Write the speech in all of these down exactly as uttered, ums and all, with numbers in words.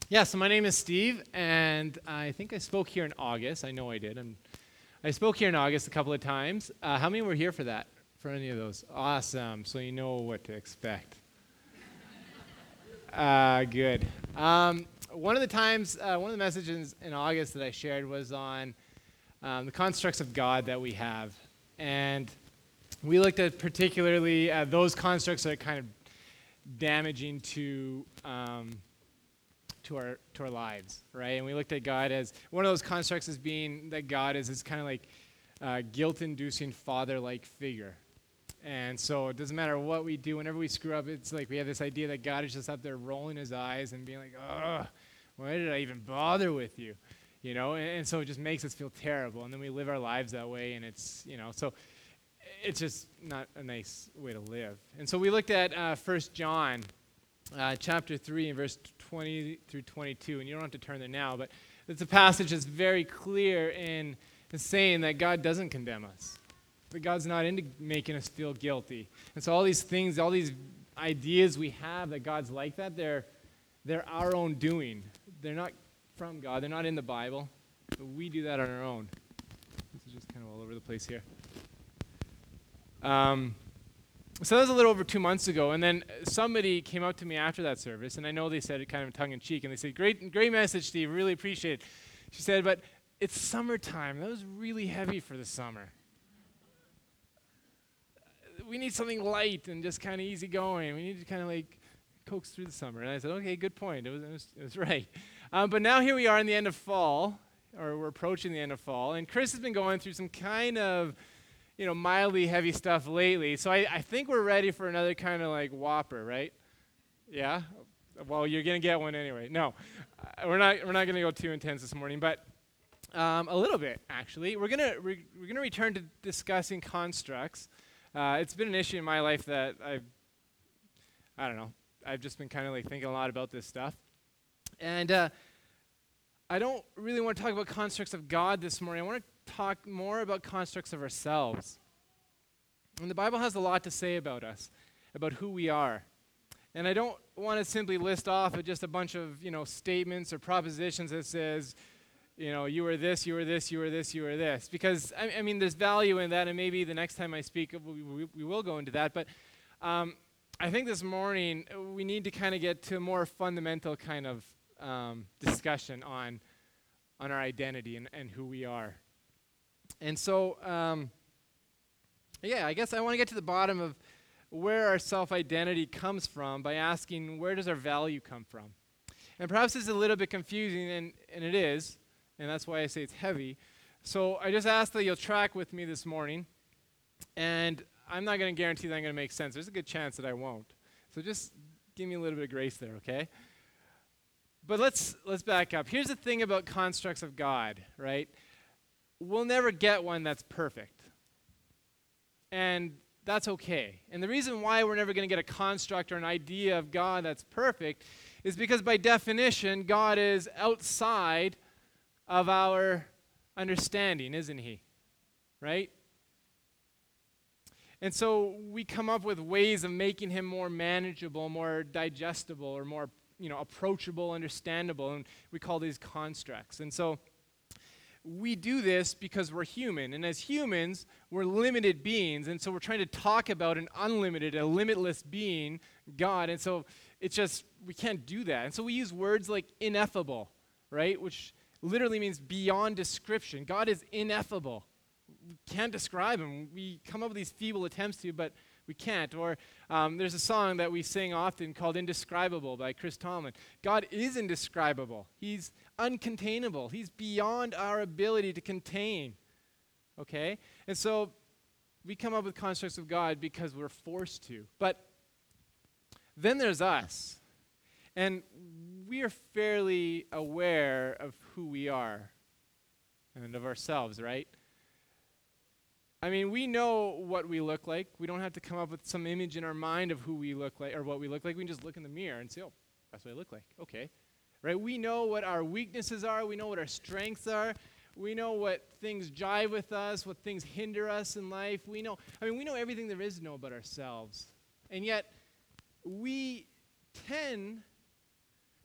Yeah, so my name is Steve, and I think I spoke here in August. I know I did. I'm, I spoke here in August a couple of times. Uh, how many were here for that? For any of those? Awesome. So you know what to expect. Uh, good. Um, one of the times, uh, one of the messages in August that I shared was on um, the constructs of God that we have. And we looked at particularly uh, those constructs that are kind of damaging to um, to our to our lives, right? And we looked at God as one of those constructs as being that God is is kind of like uh, guilt-inducing father-like figure. And so it doesn't matter what we do, whenever we screw up, it's like we have this idea that God is just up there rolling his eyes and being like, "Ugh, why did I even bother with you?" You know, and, and so it just makes us feel terrible. And then we live our lives that way, and it's, you know, so it's just not a nice way to live. And so we looked at uh, First John uh, chapter three and verse twenty through twenty-two, and you don't have to turn there now, but it's a passage that's very clear in, in saying that God doesn't condemn us. But God's not into making us feel guilty. And so all these things, all these ideas we have that God's like that, they're they're our own doing. They're not from God. They're not in the Bible. But we do that on our own. This is just kind of all over the place here. Um, so that was a little over two months ago, and then somebody came up to me after that service, and I know they said it kind of tongue-in-cheek, and they said, great, great message, Steve, really appreciate it. She said, but it's summertime. That was really heavy for the summer. We need something light and just kind of easy going. We need to kind of like coax through the summer. And I said, okay, good point. It was, it was, it was right. Um, but now here we are in the end of fall, or we're approaching the end of fall, and Chris has been going through some kind of, you know, mildly heavy stuff lately. So I, I think we're ready for another kind of like whopper, right? Yeah? Well, you're going to get one anyway. No, uh, we're not We're not going to go too intense this morning, but um, a little bit, actually. We're going to re- we're going to return to discussing constructs. Uh, it's been an issue in my life that I've, I don't know, I've just been kind of like thinking a lot about this stuff. And uh, I don't really want to talk about constructs of God this morning. I want to talk more about constructs of ourselves. And the Bible has a lot to say about us, about who we are. And I don't want to simply list off just a bunch of, you know, statements or propositions that says, you know, you are this, you are this, you are this, you are this. Because, I, I mean, there's value in that, and maybe the next time I speak, we, we, we will go into that. But um, I think this morning we need to kind of get to a more fundamental kind of um, discussion on on our identity and, and who we are. And so, um, yeah, I guess I want to get to the bottom of where our self-identity comes from by asking, where does our value come from? And perhaps it's a little bit confusing, and, and it is. And that's why I say it's heavy. So I just ask that you'll track with me this morning. And I'm not going to guarantee that I'm going to make sense. There's a good chance that I won't. So just give me a little bit of grace there, okay? But let's let's back up. Here's the thing about constructs of God, right? We'll never get one that's perfect. And that's okay. And the reason why we're never going to get a construct or an idea of God that's perfect is because by definition, God is outside of our understanding, isn't he? Right? And so we come up with ways of making him more manageable, more digestible, or more, you know, approachable, understandable, and we call these constructs. And so we do this because we're human, and as humans, we're limited beings, and so we're trying to talk about an unlimited, a limitless being, God, and so it's just, we can't do that. And so we use words like ineffable, right, which literally means beyond description. God is ineffable. We can't describe him. We come up with these feeble attempts to, but we can't. Or um, there's a song that we sing often called Indescribable by Chris Tomlin. God is indescribable. He's uncontainable. He's beyond our ability to contain. Okay? And so we come up with constructs of God because we're forced to. But then there's us. And we are fairly aware of who we are and of ourselves, right? I mean, we know what we look like. We don't have to come up with some image in our mind of who we look like or what we look like. We can just look in the mirror and say, oh, that's what I look like. Okay. Right? We know what our weaknesses are. We know what our strengths are. We know what things jive with us, what things hinder us in life. We know, I mean, we know everything there is to know about ourselves. And yet, we tend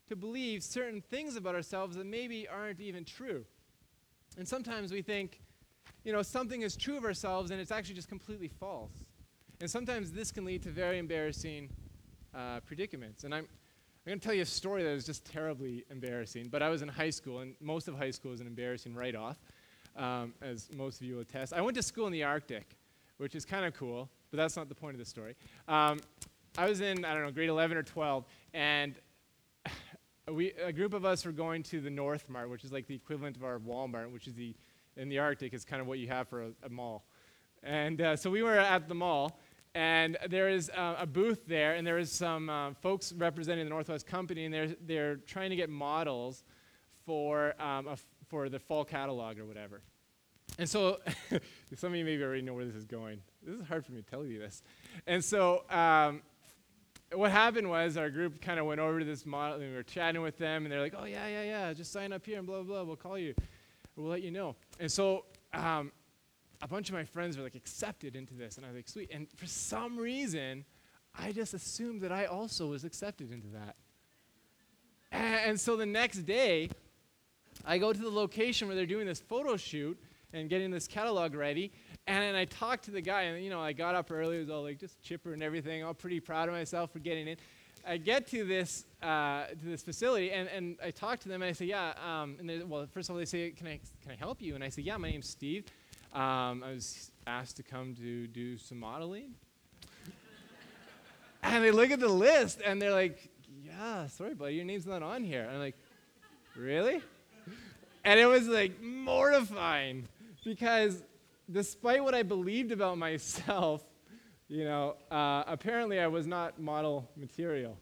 to believe certain things about ourselves that maybe aren't even true. And sometimes we think, you know, something is true of ourselves and it's actually just completely false. And sometimes this can lead to very embarrassing uh, predicaments. And I'm, I'm going to tell you a story that is just terribly embarrassing. But I was in high school, and most of high school is an embarrassing write-off, um, as most of you will attest. I went to school in the Arctic, which is kind of cool, but that's not the point of the story. Um, I was in, I don't know, grade eleven or twelve, and we a group of us were going to the North Mart, which is like the equivalent of our Walmart, which is the, in the Arctic, is kind of what you have for a, a mall. And uh, so we were at the mall, and there is uh, a booth there, and there is some uh, folks representing the Northwest Company, and they're they're trying to get models for um, a f- for the fall catalog or whatever. And so, some of you maybe already know where this is going. This is hard for me to tell you this. And so, um, what happened was our group kind of went over to this model, and we were chatting with them, and they're like, "Oh yeah, yeah, yeah, just sign up here and blah blah blah. We'll call you, we'll let you know." And so. Um, A bunch of my friends were like accepted into this, and I was like, sweet. And for some reason, I just assumed that I also was accepted into that. And, and so the next day, I go to the location where they're doing this photo shoot and getting this catalog ready, and I talked to the guy, and you know, I got up early, it was all like just chipper and everything, all pretty proud of myself for getting in. I get to this uh, to this facility, and, and I talk to them, and I say, yeah, um, and they, well, first of all, they say, can I can I help you? And I say, yeah, my name's Steve. Um, I was asked to come to do some modeling. And they look at the list, and they're like, yeah, sorry, buddy, your name's not on here. And I'm like, really? And it was, like, mortifying, because despite what I believed about myself, you know, uh, apparently I was not model material.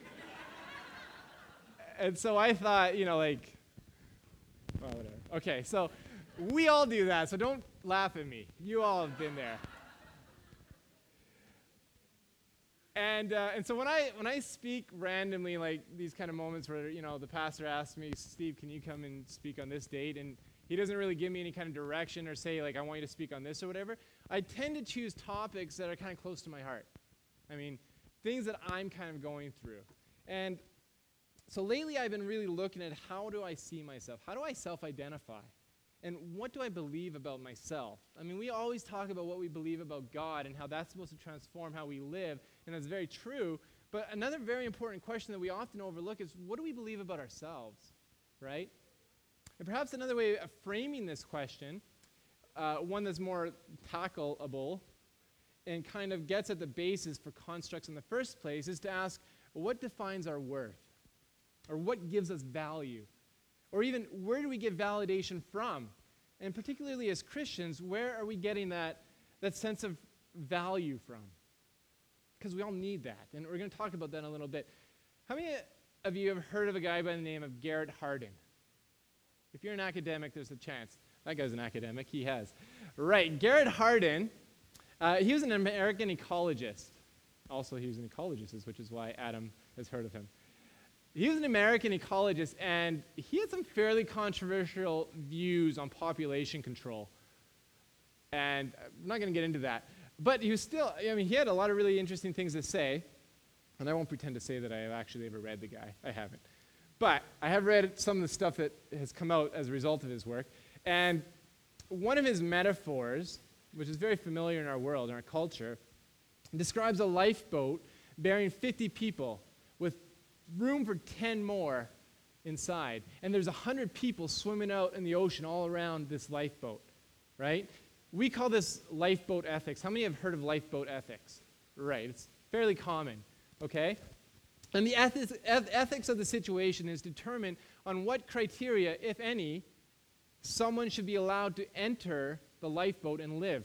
And so I thought, you know, like, well, whatever. Okay, so we all do that, so don't laugh at me. You all have been there. And uh, and so when I when I speak randomly, like these kind of moments where, you know, the pastor asks me, Steve, can you come and speak on this date? And he doesn't really give me any kind of direction or say, like, I want you to speak on this or whatever. I tend to choose topics that are kind of close to my heart. I mean, things that I'm kind of going through. And so lately I've been really looking at how do I see myself? How do I self-identify? And what do I believe about myself? I mean, we always talk about what we believe about God and how that's supposed to transform how we live, and that's very true. But another very important question that we often overlook is, what do we believe about ourselves, right? And perhaps another way of framing this question, uh, one that's more tackleable and kind of gets at the basis for constructs in the first place, is to ask, what defines our worth? Or what gives us value? Or even, where do we get validation from? And particularly as Christians, where are we getting that, that sense of value from? Because we all need that, and we're going to talk about that in a little bit. How many of you have heard of a guy by the name of Garrett Hardin? If you're an academic, there's a chance. That guy's an academic. He has. Right, Garrett Hardin, uh, he was an American ecologist. Also, he was an ecologist, which is why Adam has heard of him. He was an American ecologist, and he had some fairly controversial views on population control. And I'm not going to get into that. But he was still, I mean, he had a lot of really interesting things to say. And I won't pretend to say that I have actually ever read the guy. I haven't. But I have read some of the stuff that has come out as a result of his work. And one of his metaphors, which is very familiar in our world, in our culture, describes a lifeboat bearing fifty people with room for ten more inside. And there's one hundred people swimming out in the ocean all around this lifeboat, right? We call this lifeboat ethics. How many have heard of lifeboat ethics? Right, it's fairly common, okay? And the ethics, eth- ethics of the situation is determined on what criteria, if any, someone should be allowed to enter the lifeboat and live.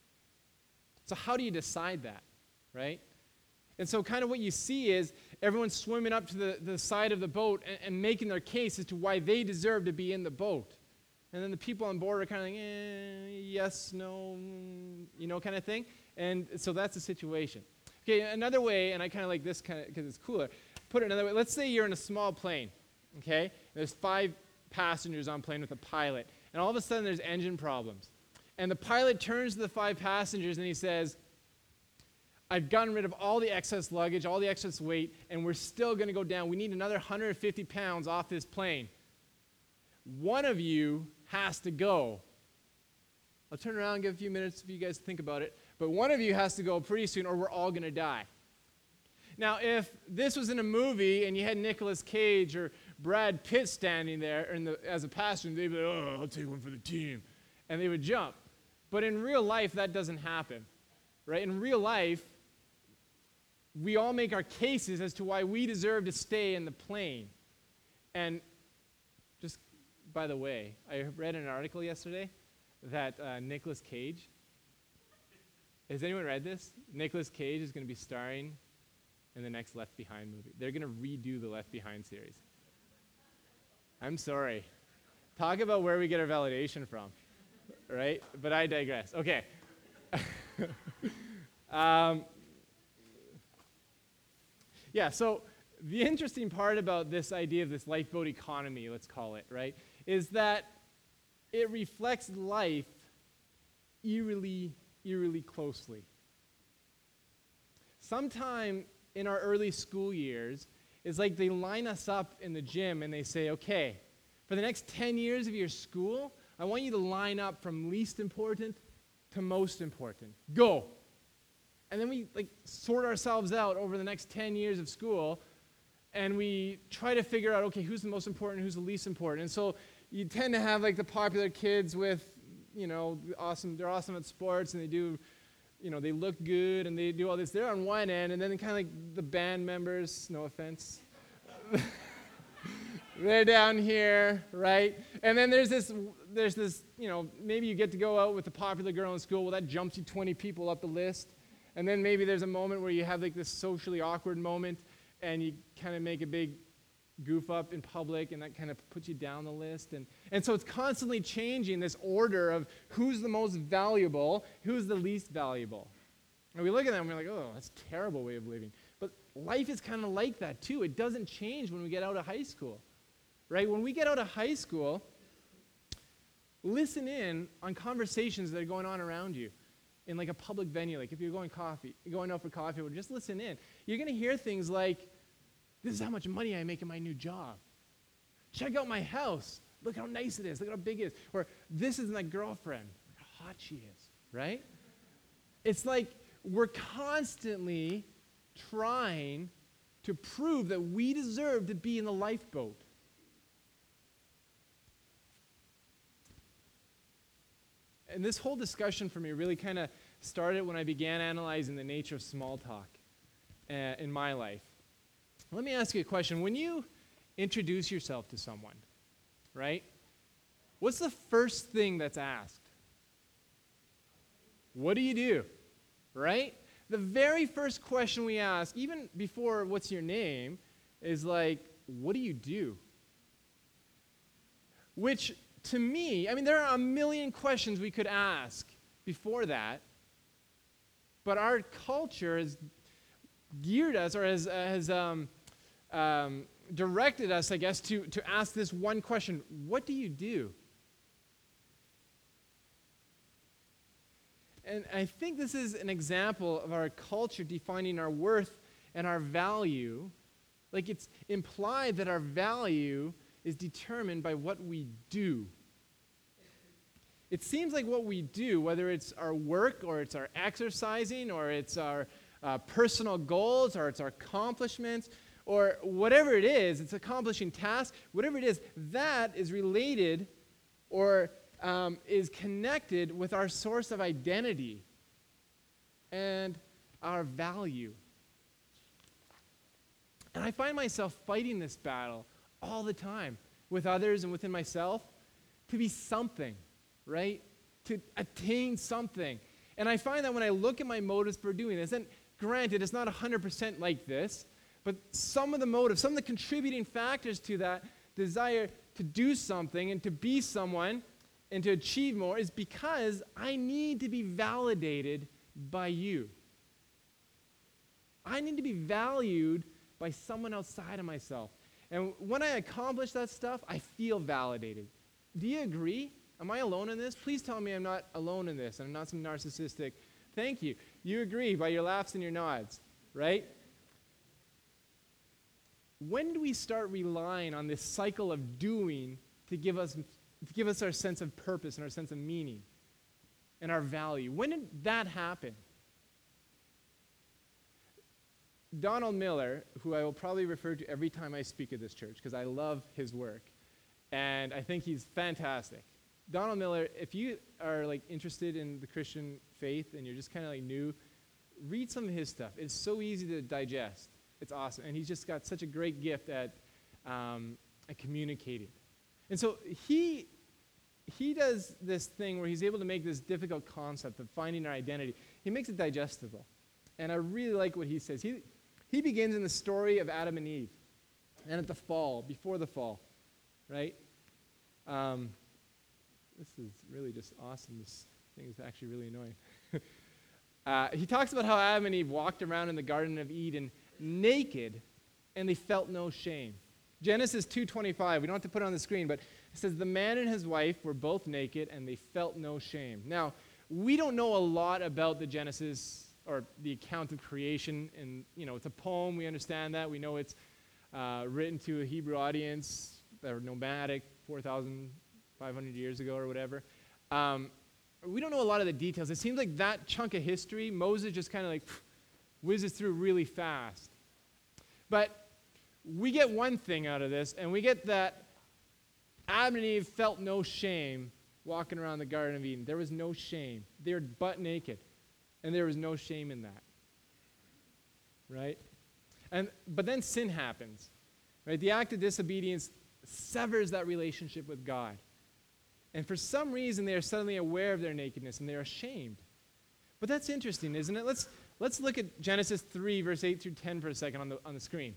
So how do you decide that, right? And so kind of what you see is everyone swimming up to the, the side of the boat and, and making their case as to why they deserve to be in the boat. And then the people on board are kind of like, eh, yes, no, mm, you know, kind of thing. And so that's the situation. Okay, another way, and I kind of like this kind of because it's cooler. Put it another way. Let's say you're in a small plane, okay? There's five passengers on plane with a pilot. And all of a sudden there's engine problems. And the pilot turns to the five passengers and he says, I've gotten rid of all the excess luggage, all the excess weight, and we're still going to go down. We need another one hundred fifty pounds off this plane. One of you has to go. I'll turn around and give a few minutes if you guys think about it. But one of you has to go pretty soon or we're all going to die. Now, if this was in a movie and you had Nicolas Cage or Brad Pitt standing there in the, as a passenger, they'd be like, oh, I'll take one for the team. And they would jump. But in real life, that doesn't happen. Right? In real life, we all make our cases as to why we deserve to stay in the plane. And just by the way, I read an article yesterday that uh, Nicolas Cage, has anyone read this? Nicolas Cage is going to be starring in the next Left Behind movie. They're going to redo the Left Behind series. I'm sorry. Talk about where we get our validation from, right? But I digress. Okay. um, yeah, so the interesting part about this idea of this lifeboat economy, let's call it, right, is that it reflects life eerily, eerily closely. Sometime in our early school years, it's like they line us up in the gym and they say, okay, for the next ten years of your school, I want you to line up from least important to most important. Go. And then we like sort ourselves out over the next ten years of school, and we try to figure out, okay, who's the most important, who's the least important. And so you tend to have like the popular kids with, you know, awesome, they're awesome at sports and they do, you know, they look good and they do all this. They're on one end, and then kind of like the band members, no offense, they're down here, right? And then there's this, there's this, you know, maybe you get to go out with the popular girl in school. Well, that jumps you twenty people up the list. And then maybe there's a moment where you have like this socially awkward moment and you kind of make a big goof up in public, and that kind of puts you down the list. And, and so it's constantly changing this order of who's the most valuable, who's the least valuable. And we look at them and we're like, oh, that's a terrible way of living. But life is kind of like that too. It doesn't change when we get out of high school, right? When we get out of high school, listen in on conversations that are going on around you in like a public venue. Like if you're going coffee, you're going out for coffee, or just listen in. You're going to hear things like, this is how much money I make in my new job. Check out my house. Look how nice it is. Look how big it is. Or this is my girlfriend. Look how hot she is, right? It's like we're constantly trying to prove that we deserve to be in the lifeboat. And this whole discussion for me really kind of started when I began analyzing the nature of small talk uh, in my life. Let me ask you a question. When you introduce yourself to someone, right, what's the first thing that's asked? What do you do, right? The very first question we ask, even before what's your name, is like, what do you do? Which, to me, I mean, there are a million questions we could ask before that, but our culture has geared us, or has, uh, has um, um, directed us, I guess, to, to ask this one question: what do you do? And I think this is an example of our culture defining our worth and our value. Like, it's implied that our value is determined by what we do. It seems like what we do, whether it's our work or it's our exercising or it's our uh, personal goals or it's our accomplishments or whatever it is, it's accomplishing tasks, whatever it is, that is related or um, is connected with our source of identity and our value. And I find myself fighting this battle all the time with others and within myself to be something, right? To attain something. And I find that when I look at my motives for doing this, and granted, it's not one hundred percent like this, but some of the motives, some of the contributing factors to that desire to do something and to be someone and to achieve more is because I need to be validated by you. I need to be valued by someone outside of myself. And when I accomplish that stuff, I feel validated. Do you agree? Am I alone in this? Please tell me I'm not alone in this and I'm not some narcissistic. Thank you. You agree by your laughs and your nods, right? When do we start relying on this cycle of doing to give us to give us our sense of purpose and our sense of meaning and our value? When did that happen? Donald Miller, who I will probably refer to every time I speak at this church because I love his work, and I think he's fantastic. Donald Miller, if you are like interested in the Christian faith and you're just kind of like new, read some of his stuff. It's so easy to digest. It's awesome. And he's just got such a great gift at, um, at communicating. And so he, he does this thing where he's able to make this difficult concept of finding our identity. He makes it digestible. And I really like what he says. He, he begins in the story of Adam and Eve and at the fall, before the fall, right? Um, this is really just awesome. This thing is actually really annoying. uh, he talks about how Adam and Eve walked around in the Garden of Eden naked, and they felt no shame. Genesis two twenty-five, we don't have to put it on the screen, but it says, the man and his wife were both naked, and they felt no shame. Now, we don't know a lot about the Genesis, or the account of creation, and, you know, it's a poem, we understand that. We know it's uh, written to a Hebrew audience that were nomadic four thousand five hundred years ago or whatever. Um, we don't know a lot of the details. It seems like that chunk of history, Moses just kind of like phew, whizzes through really fast. But we get one thing out of this, and we get that Adam and Eve felt no shame walking around the Garden of Eden. There was no shame. They were butt naked, and there was no shame in that. Right? And but then sin happens. Right? The act of disobedience severs that relationship with God. And for some reason, they are suddenly aware of their nakedness, and they're ashamed. But that's interesting, isn't it? Let's Let's look at Genesis three, verse eight through ten for a second on the, on the screen.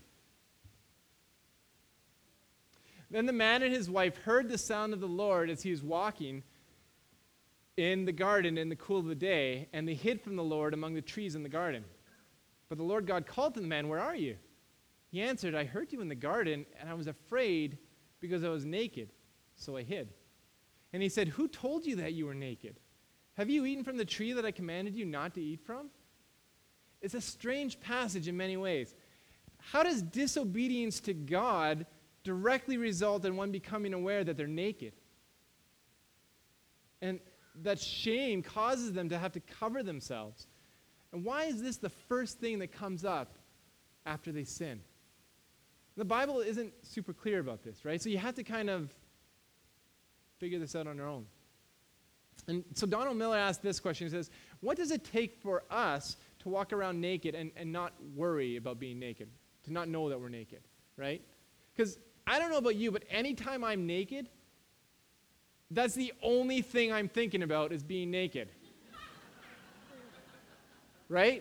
Then the man and his wife heard the sound of the Lord as he was walking in the garden in the cool of the day, and they hid from the Lord among the trees in the garden. But the Lord God called to the man, "Where are you?" He answered, "I heard you in the garden, and I was afraid because I was naked, so I hid." And he said, "Who told you that you were naked? Have you eaten from the tree that I commanded you not to eat from?" It's a strange passage in many ways. How does disobedience to God directly result in one becoming aware that they're naked? And that shame causes them to have to cover themselves. And why is this the first thing that comes up after they sin? The Bible isn't super clear about this, right? So you have to kind of figure this out on your own. And so Donald Miller asked this question. He says, what does it take for us to walk around naked and, and not worry about being naked, to not know that we're naked, right? Because I don't know about you, but anytime I'm naked, that's the only thing I'm thinking about is being naked. Right?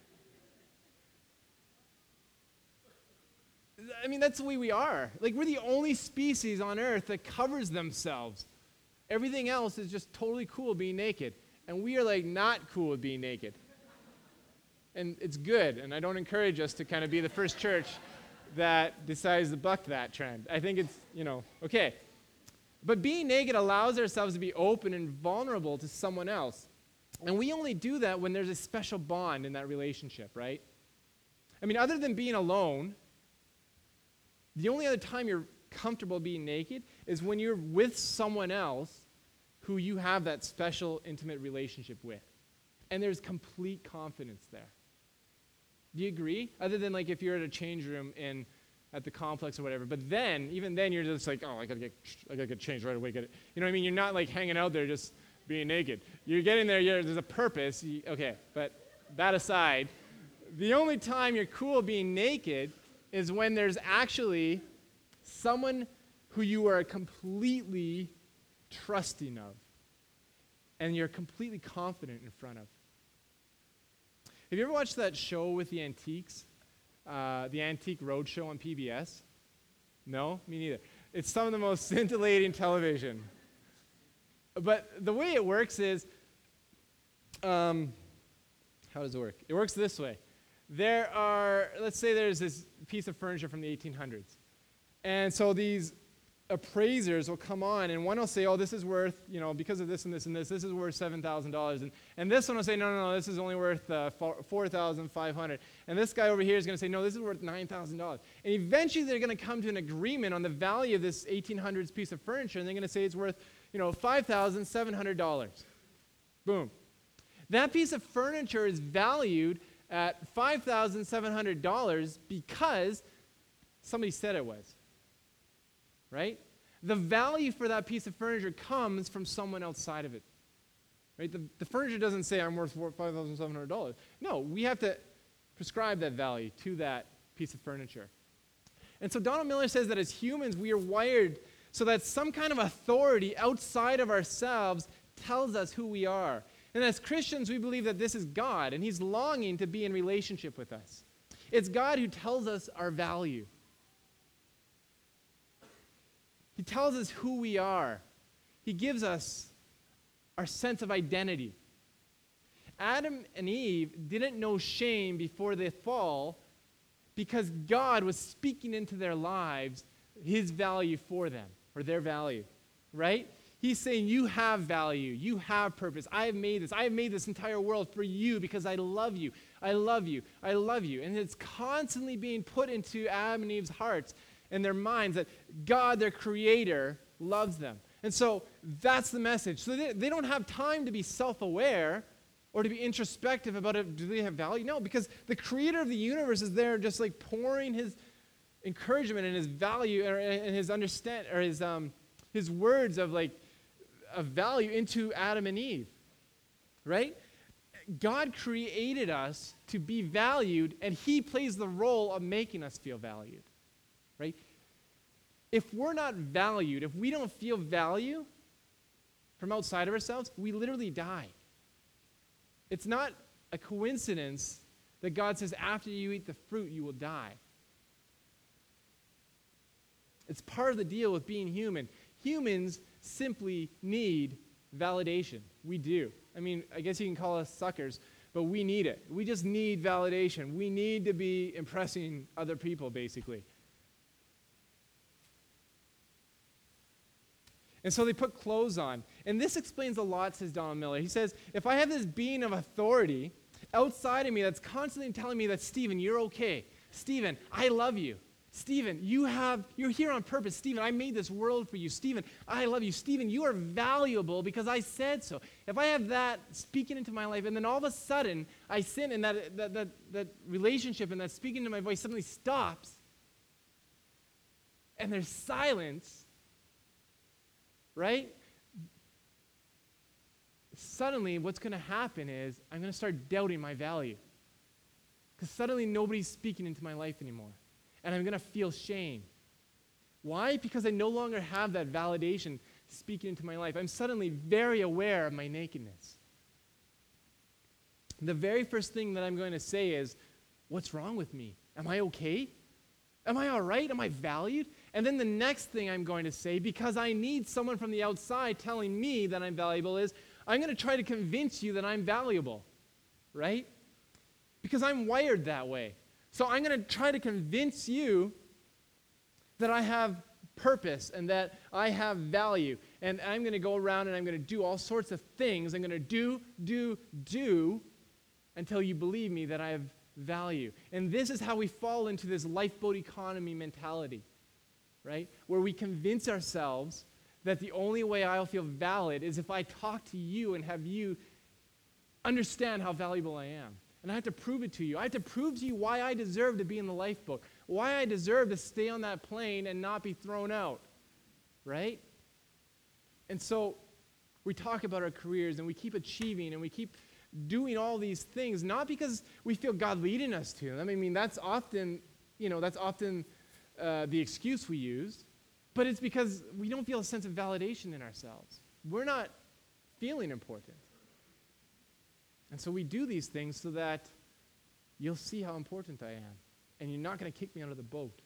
I mean, that's the way we are. Like, we're the only species on Earth that covers themselves. Everything else is just totally cool being naked. And we are, like, not cool with being naked. And it's good, and I don't encourage us to kind of be the first church that decides to buck that trend. I think it's, you know, okay. But being naked allows ourselves to be open and vulnerable to someone else. And we only do that when there's a special bond in that relationship, right? I mean, other than being alone, the only other time you're comfortable being naked is when you're with someone else who you have that special, intimate relationship with. And there's complete confidence there. Do you agree? Other than like if you're at a change room in at the complex or whatever. But then, even then, you're just like, oh, I gotta get, I gotta get changed right away. Get it. You know what I mean? You're not like hanging out there just being naked. You're getting there. You're, there's a purpose. You, okay, but that aside, the only time you're cool being naked is when there's actually someone who you are completely trusting of, and you're completely confident in front of. Have you ever watched that show with the antiques? Uh, the Antique Roadshow on P B S? No? Me neither. It's some of the most scintillating television. But the way it works is, um, how does it work? It works this way. There are, let's say there's this piece of furniture from the eighteen hundreds. And so these appraisers will come on, and one will say, oh, this is worth, you know, because of this and this and this, this is worth seven thousand dollars. And, and this one will say, no, no, no, this is only worth uh, four thousand five hundred dollars. And this guy over here is going to say, no, this is worth nine thousand dollars. And eventually they're going to come to an agreement on the value of this eighteen hundreds piece of furniture, and they're going to say it's worth, you know, five thousand seven hundred dollars. Boom. That piece of furniture is valued at five thousand seven hundred dollars because somebody said it was. Right? The value for that piece of furniture comes from someone outside of it. Right? The, the furniture doesn't say I'm worth five thousand seven hundred dollars. No, we have to prescribe that value to that piece of furniture. And so Donald Miller says that as humans, we are wired so that some kind of authority outside of ourselves tells us who we are. And as Christians, we believe that this is God, and he's longing to be in relationship with us. It's God who tells us our value. He tells us who we are. He gives us our sense of identity. Adam and Eve didn't know shame before the fall because God was speaking into their lives his value for them, or their value, right? He's saying, you have value. You have purpose. I have made this. I have made this entire world for you because I love you. I love you. I love you. And it's constantly being put into Adam and Eve's hearts and their minds that God, their creator, loves them. And so that's the message. So they, they don't have time to be self-aware or to be introspective about it. Do they have value? No, because the creator of the universe is there just like pouring his encouragement and his value and his understand or his um his words of like of value into Adam and Eve. Right? God created us to be valued, and he plays the role of making us feel valued. Right? If we're not valued, if we don't feel value from outside of ourselves, we literally die. It's not a coincidence that God says after you eat the fruit, you will die. It's part of the deal with being human. Humans simply need validation. We do. I mean, I guess you can call us suckers, but we need it. We just need validation. We need to be impressing other people, basically. And so they put clothes on. And this explains a lot, says Donald Miller. He says, if I have this being of authority outside of me that's constantly telling me that, Stephen, you're okay. Stephen, I love you. Stephen, you have, you're here on purpose. Stephen, I made this world for you. Stephen, I love you. Stephen, you are valuable because I said so. If I have that speaking into my life, and then all of a sudden I sin, and that, that, that, that relationship and that speaking to my voice suddenly stops, and there's silence, right? Suddenly, what's going to happen is I'm going to start doubting my value. Because suddenly nobody's speaking into my life anymore. And I'm going to feel shame. Why? Because I no longer have that validation speaking into my life. I'm suddenly very aware of my nakedness. The very first thing that I'm going to say is, what's wrong with me? Am I okay? Am I all right? Am I valued? And then the next thing I'm going to say, because I need someone from the outside telling me that I'm valuable, is I'm going to try to convince you that I'm valuable, right? Because I'm wired that way. So I'm going to try to convince you that I have purpose and that I have value. And I'm going to go around and I'm going to do all sorts of things. I'm going to do, do, do until you believe me that I have value. And this is how we fall into this lifeboat economy mentality, right? Where we convince ourselves that the only way I'll feel valid is if I talk to you and have you understand how valuable I am. And I have to prove it to you. I have to prove to you why I deserve to be in the lifeboat, why I deserve to stay on that plane and not be thrown out, right? And so we talk about our careers and we keep achieving and we keep doing all these things, not because we feel God leading us to them. I mean, that's often, you know, that's often uh, the excuse we use, but it's because we don't feel a sense of validation in ourselves. We're not feeling important. And so we do these things so that you'll see how important I am, and you're not going to kick me out of the boat.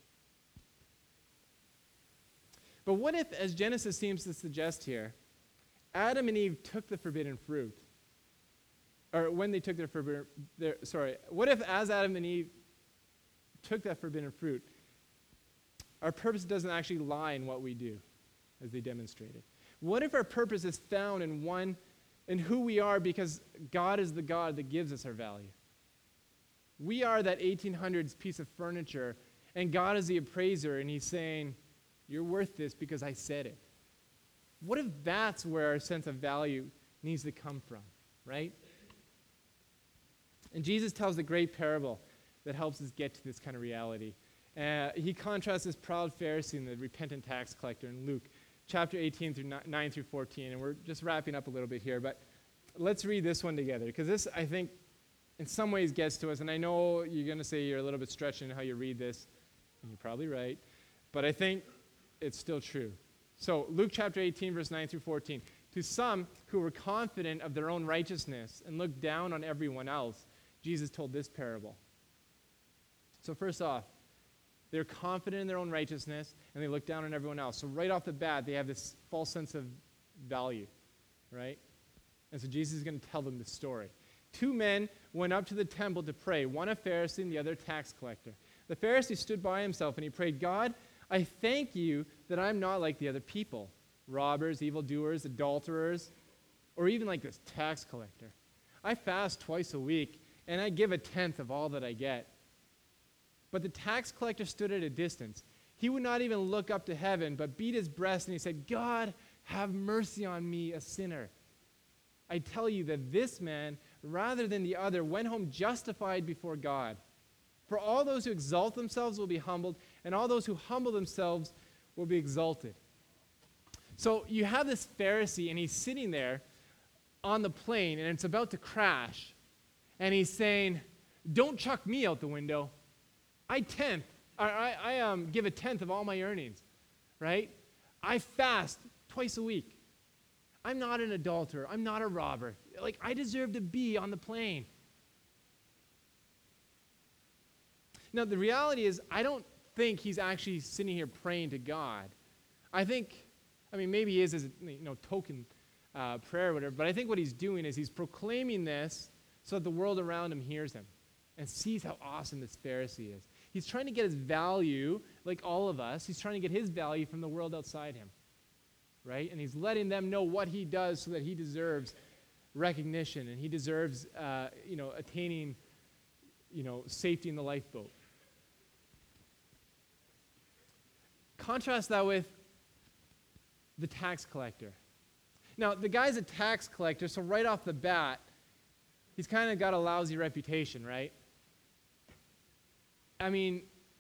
But what if, as Genesis seems to suggest here, Adam and Eve took the forbidden fruit? Or when they took their forbidden, their, sorry, what if as Adam and Eve took that forbidden fruit, our purpose doesn't actually lie in what we do? as they demonstrated? What if our purpose is found in one, in who we are because God is the God that gives us our value? We are that eighteen hundreds piece of furniture, and God is the appraiser, and he's saying, you're worth this because I said it. What if that's where our sense of value needs to come from, right? And Jesus tells the great parable that helps us get to this kind of reality. Uh, he contrasts this proud Pharisee and the repentant tax collector in Luke chapter eighteen through nine through fourteen, and we're just wrapping up a little bit here, but let's read this one together, because this, I think, in some ways gets to us, and I know you're going to say you're a little bit stretched in how you read this, and you're probably right, but I think it's still true. So, Luke chapter eighteen, verse nine through fourteen. To some who were confident of their own righteousness and looked down on everyone else, Jesus told this parable. So first off, they're confident in their own righteousness, and they look down on everyone else. So right off the bat, they have this false sense of value, right? And so Jesus is going to tell them this story. Two men went up to the temple to pray, one a Pharisee and the other a tax collector. The Pharisee stood by himself, and he prayed, God, I thank you that I'm not like the other people, robbers, evildoers, adulterers, or even like this tax collector. I fast twice a week, and I give a tenth of all that I get. But the tax collector stood at a distance. He would not even look up to heaven, but beat his breast, and he said, God, have mercy on me, a sinner. I tell you that this man, rather than the other, went home justified before God. For all those who exalt themselves will be humbled, and all those who humble themselves will be exalted. So you have this Pharisee, and he's sitting there on the plane, and it's about to crash. And he's saying, don't chuck me out the window. I tenth, I, I, I um, give a tenth of all my earnings, right? I fast twice a week. I'm not an adulterer. I'm not a robber. Like, I deserve to be on the plane. Now, the reality is, I don't think he's actually sitting here praying to God. I think, I mean, maybe he is as a you know, token uh, prayer or whatever, but I think what he's doing is he's proclaiming this so that the world around him hears him and sees how awesome this Pharisee is. He's trying to get his value, like all of us, he's trying to get his value from the world outside him, right? And he's letting them know what he does so that he deserves recognition and he deserves, uh, you know, attaining, you know, safety in the lifeboat. Contrast that with the tax collector. Now, the guy's a tax collector, so right off the bat, he's kind of got a lousy reputation, right? I mean,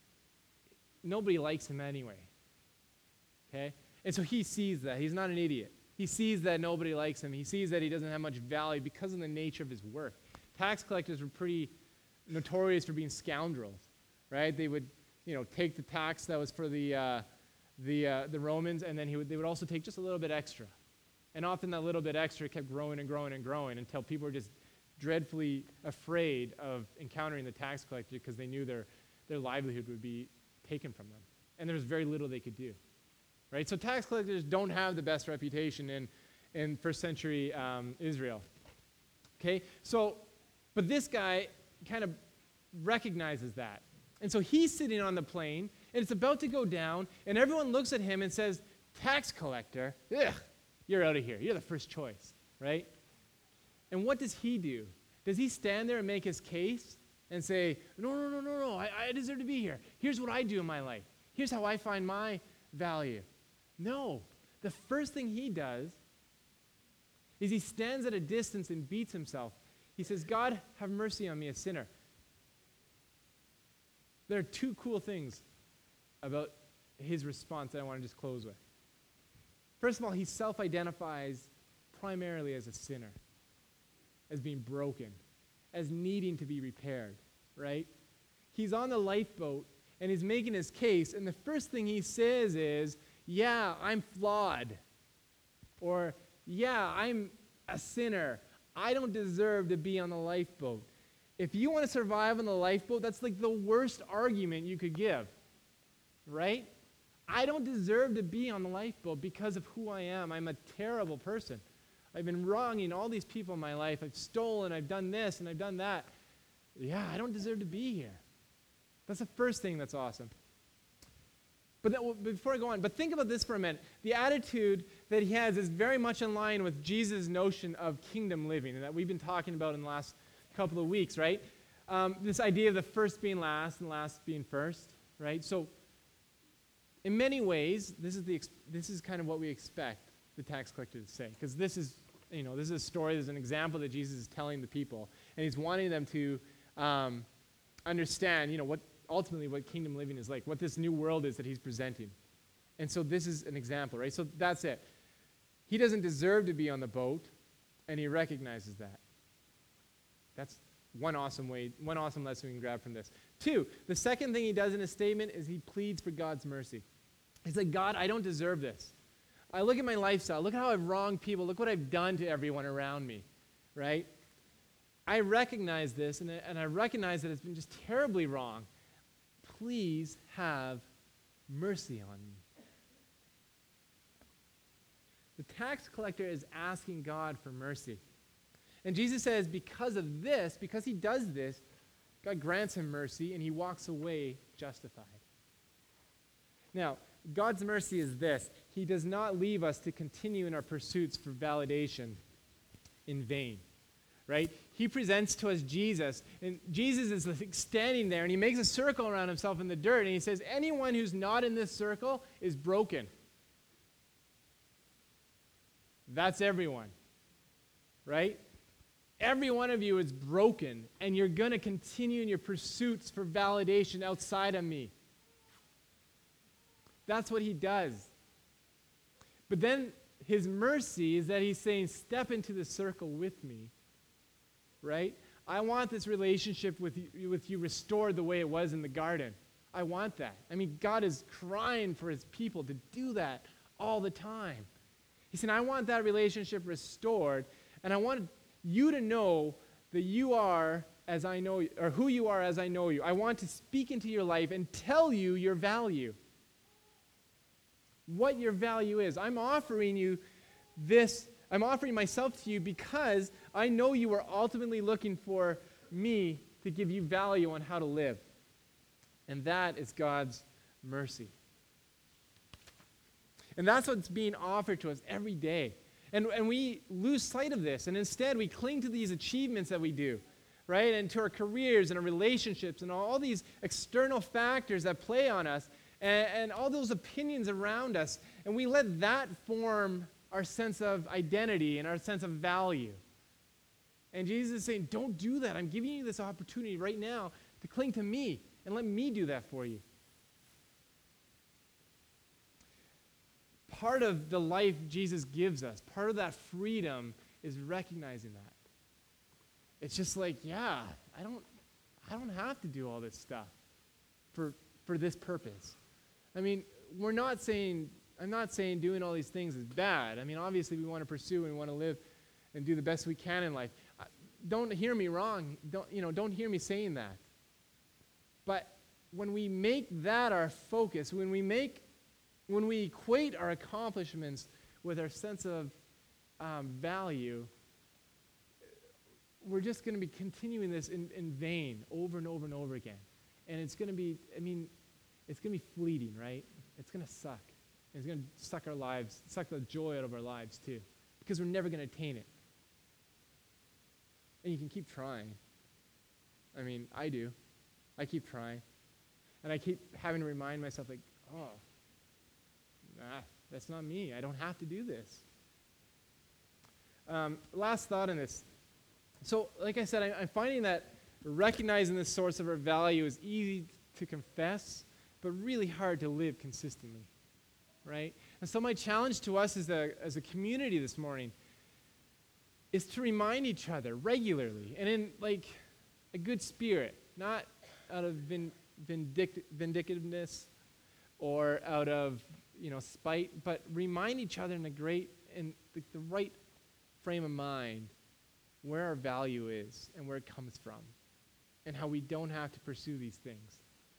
nobody likes him anyway, okay? And so he sees that. He's not an idiot. He sees that nobody likes him. He sees that he doesn't have much value because of the nature of his work. Tax collectors were pretty notorious for being scoundrels, right? They would, you know, take the tax that was for the uh, the uh, the Romans, and then he would, they would also take just a little bit extra. And often that little bit extra kept growing and growing and growing until people were just dreadfully afraid of encountering the tax collector because they knew their, their livelihood would be taken from them. And there was very little they could do. Right? So tax collectors don't have the best reputation in, in first century um, Israel. Okay? So, but this guy kind of recognizes that. And so he's sitting on the plane, and it's about to go down, and everyone looks at him and says, tax collector, ugh, you're out of here. You're the first choice, right? And what does he do? Does he stand there and make his case and say, no, no, no, no, no, I, I deserve to be here. Here's what I do in my life. Here's how I find my value. No. The first thing he does is he stands at a distance and beats himself. He says, God, have mercy on me, a sinner. There are two cool things about his response that I want to just close with. First of all, he self-identifies primarily as a sinner, as being broken, as needing to be repaired, right? He's on the lifeboat, and he's making his case, and the first thing he says is, yeah, I'm flawed. Or, yeah, I'm a sinner. I don't deserve to be on the lifeboat. If you want to survive on the lifeboat, that's like the worst argument you could give, right? I don't deserve to be on the lifeboat because of who I am. I'm a terrible person. I've been wronging all these people in my life. I've stolen, I've done this, and I've done that. Yeah, I don't deserve to be here. That's the first thing that's awesome. But that, well, before I go on, but think about this for a minute. The attitude that he has is very much in line with Jesus' notion of kingdom living that we've been talking about in the last couple of weeks, right? Um, this idea of the first being last and last being first, right? So in many ways, this is the ex- this is kind of what we expect the tax collector to say, because this is, you know, this is a story, there's an example that Jesus is telling the people, and he's wanting them to um, understand, you know, what ultimately what kingdom living is like, what this new world is that he's presenting. And so this is an example, right? So that's it. He doesn't deserve to be on the boat, and he recognizes that. That's one awesome way, one awesome lesson we can grab from this. Two, the second thing he does in his statement is he pleads for God's mercy. He's like, God, I don't deserve this. I look at my lifestyle. Look at how I've wronged people. Look what I've done to everyone around me, right? I recognize this, and, and I recognize that it's been just terribly wrong. Please have mercy on me. The tax collector is asking God for mercy. And Jesus says because of this, because he does this, God grants him mercy and he walks away justified. Now, God's mercy is this. He does not leave us to continue in our pursuits for validation in vain. Right? He presents to us Jesus, and Jesus is like standing there, and he makes a circle around himself in the dirt, and he says, anyone who's not in this circle is broken. That's everyone. Right? Every one of you is broken, and you're going to continue in your pursuits for validation outside of me. That's what he does. But then his mercy is that he's saying, step into the circle with me. Right? I want this relationship with you, with you restored the way it was in the garden. I want that. I mean, God is crying for his people to do that all the time. He said, I want that relationship restored, and I want you to know that you are as I know you, or who you are as I know you. I want to speak into your life and tell you your value. What your value is. I'm offering you this I'm offering myself to you because I know you are ultimately looking for me to give you value on how to live. And that is God's mercy. And that's what's being offered to us every day. And, and we lose sight of this, and instead we cling to these achievements that we do, right? And to our careers and our relationships and all these external factors that play on us and, and all those opinions around us. And we let that form our sense of identity and our sense of value. And Jesus is saying, don't do that. I'm giving you this opportunity right now to cling to me and let me do that for you. Part of the life Jesus gives us, part of that freedom is recognizing that. It's just like, yeah, I don't I don't have to do all this stuff for for this purpose. I mean, we're not saying I'm not saying doing all these things is bad. I mean, obviously we want to pursue and we want to live and do the best we can in life. Don't hear me wrong. Don't, you know, don't hear me saying that. But when we make that our focus, when we make, when we equate our accomplishments with our sense of um, value, we're just going to be continuing this in, in vain over and over and over again. And it's going to be, I mean, it's going to be fleeting, right? It's going to suck. It's going to suck our lives, suck the joy out of our lives too, because we're never going to attain it. And you can keep trying. I mean, I do. I keep trying. And I keep having to remind myself, like, oh, nah, that's not me. I don't have to do this. Um, last thought on this. So, like I said, I, I'm finding that recognizing the source of our value is easy to confess, but really hard to live consistently. Right? And so my challenge to us as a, as a community this morning is to remind each other regularly and in like a good spirit, not out of vin, vindict, vindictiveness or out of, you know, spite, but remind each other in a great, in the, the right frame of mind where our value is and where it comes from and how we don't have to pursue these things.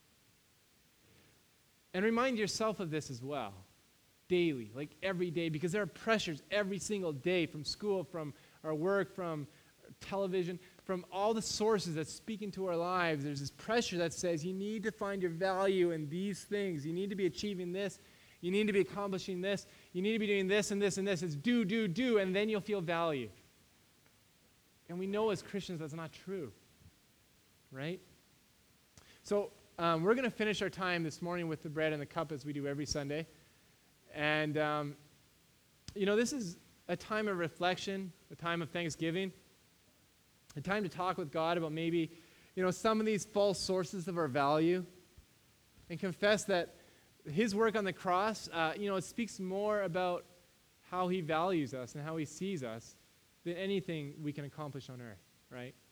And remind yourself of this as well. Daily, like every day, because there are pressures every single day from school, from our work, from television, from all the sources that speak into our lives, there's this pressure that says you need to find your value in these things. You need to be achieving this. You need to be accomplishing this. You need to be doing this and this and this. It's do, do, do, and then you'll feel value. And we know as Christians that's not true, right? So um, we're going to finish our time this morning with the bread and the cup as we do every Sunday. And, um, you know, this is a time of reflection, a time of thanksgiving, a time to talk with God about maybe, you know, some of these false sources of our value and confess that his work on the cross, uh, you know, it speaks more about how he values us and how he sees us than anything we can accomplish on earth, right?